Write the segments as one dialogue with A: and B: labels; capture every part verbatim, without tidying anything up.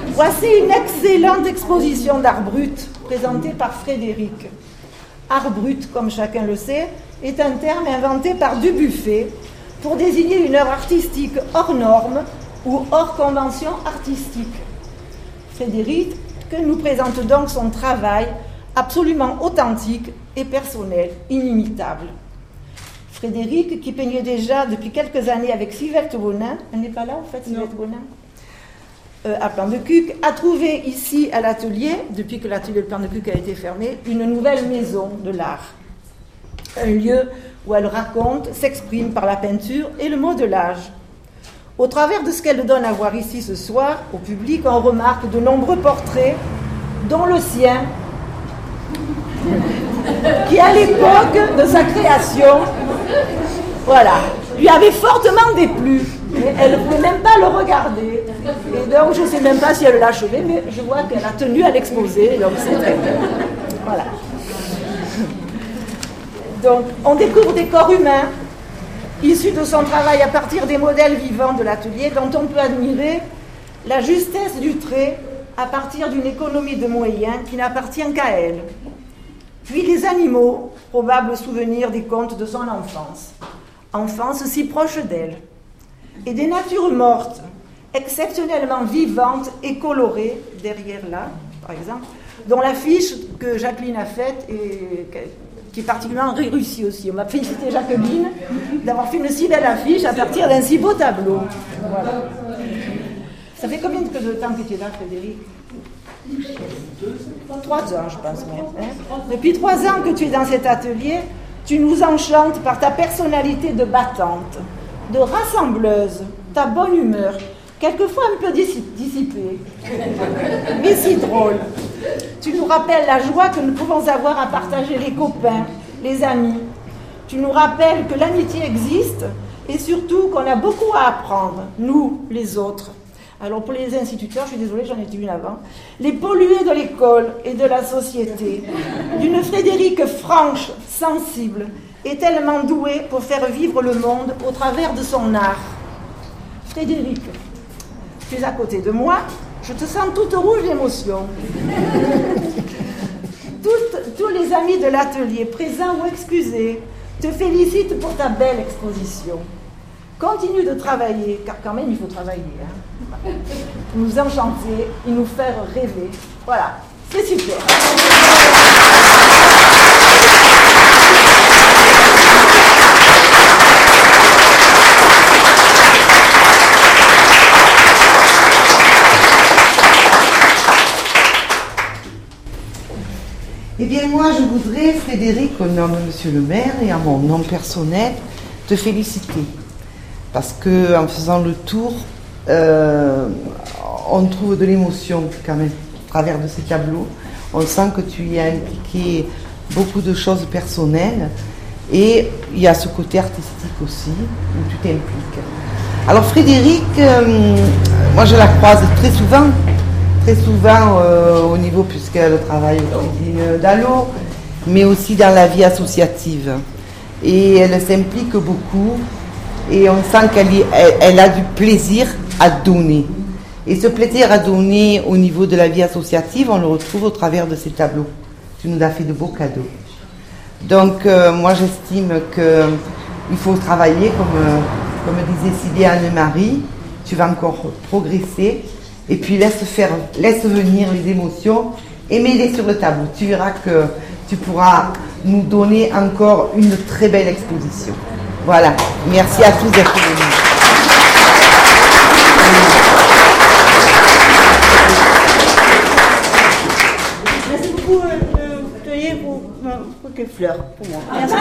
A: Voici une excellente exposition d'art brut présentée par Frédéric. Art brut, comme chacun le sait, est un terme inventé par Dubuffet pour désigner une œuvre artistique hors norme ou hors convention artistique. Frédéric nous présente donc son travail absolument authentique et personnel, inimitable. Frédéric, qui peignait déjà depuis quelques années avec Sylvette Bonin, elle n'est pas là en fait, Sylvette Bonin, euh, à Plan de Cuques, a trouvé ici à l'atelier, depuis que l'atelier de Plan de Cuques a été fermé, une nouvelle maison de l'art. Un lieu où elle raconte, s'exprime par la peinture et le modelage. Au travers de ce qu'elle donne à voir ici ce soir, au public, on remarque de nombreux portraits, dont le sien, qui à l'époque de sa création, voilà, lui avait fortement déplu, mais elle ne pouvait même pas le regarder. Et donc je ne sais même pas si elle l'a achevé, mais je vois qu'elle a tenu à l'exposer, donc c'est très bien. Voilà. Donc on découvre des corps humains, issus de son travail à partir des modèles vivants de l'atelier, dont on peut admirer la justesse du trait à partir d'une économie de moyens qui n'appartient qu'à elle. Puis les animaux, probables souvenirs des contes de son enfance, enfance si proche d'elle, et des natures mortes, exceptionnellement vivantes et colorées, derrière là, par exemple, dont l'affiche que Jacqueline a faite et qui est particulièrement réussie aussi. On m'a félicité Jacqueline d'avoir fait une si belle affiche à partir d'un si beau tableau. Voilà. Ça fait combien de temps que tu es là, Frédéric? Trois ans, je pense même. Hein. Depuis trois ans que tu es dans cet atelier, tu nous enchantes par ta personnalité de battante, de rassembleuse, ta bonne humeur, quelquefois un peu dissipée, mais si drôle. Tu nous rappelles la joie que nous pouvons avoir à partager les copains, les amis. Tu nous rappelles que l'amitié existe et surtout qu'on a beaucoup à apprendre, nous, les autres. Alors pour les instituteurs, je suis désolée, j'en ai une avant, les pollués de l'école et de la société, d'une Frédéric franche, sensible et tellement douée pour faire vivre le monde au travers de son art. Frédéric, tu es à côté de moi, je te sens toute rouge d'émotion. Toutes, tous les amis de l'atelier, présents ou excusés, te félicitent pour ta belle exposition. Continue de travailler, car quand même il faut travailler. Hein. Nous enchanter et nous faire rêver. Voilà, c'est super.
B: Eh bien moi je voudrais, Frédéric, au nom de Monsieur le maire et à mon nom personnel, te féliciter. Parce qu'en faisant le tour, euh, on trouve de l'émotion quand même à travers de ces tableaux. On sent que tu y as impliqué beaucoup de choses personnelles et il y a ce côté artistique aussi où tu t'impliques. Alors Frédéric, euh, moi je la croise très souvent, très souvent euh, au niveau, puisqu'elle travaille au cuisine d'Allo, mais aussi dans la vie associative. Et elle s'implique beaucoup. Et on sent qu'elle elle, elle a du plaisir à donner. Et ce plaisir à donner au niveau de la vie associative, on le retrouve au travers de ces tableaux. Tu nous as fait de beaux cadeaux. Donc euh, moi j'estime qu'il faut travailler, comme, euh, comme disait si bien Anne-Marie, tu vas encore progresser. Et puis laisse, faire, laisse venir les émotions et mets-les sur le tableau. Tu verras que tu pourras nous donner encore une très belle exposition. Voilà, merci à tous d'être venus.
A: Merci beaucoup, euh, Teuillet, pour, pour quelle fleur pour moi. Merci.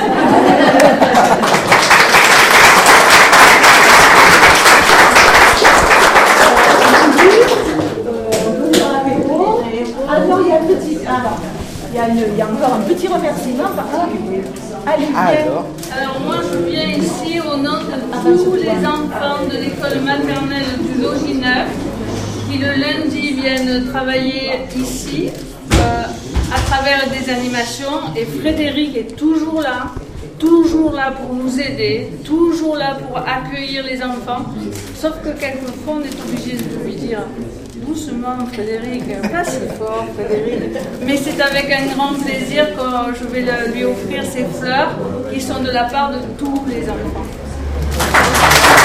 A: Ah non, il y a un petit... Ah non. Il y, a une, il y a encore un petit remerciement particulier. Allez,
B: Alors.
C: Alors moi je viens ici au nom de tous les enfants de l'école maternelle du Logis neuf qui le lundi viennent travailler ici euh, à travers des animations, et Frédéric est toujours là, toujours là pour nous aider, toujours là pour accueillir les enfants, sauf que quelquefois on est obligé de lui dire: doucement, Frédéric, pas si fort, Frédéric. Mais c'est avec un grand plaisir que je vais le- lui offrir ces fleurs qui sont de la part de tous les enfants.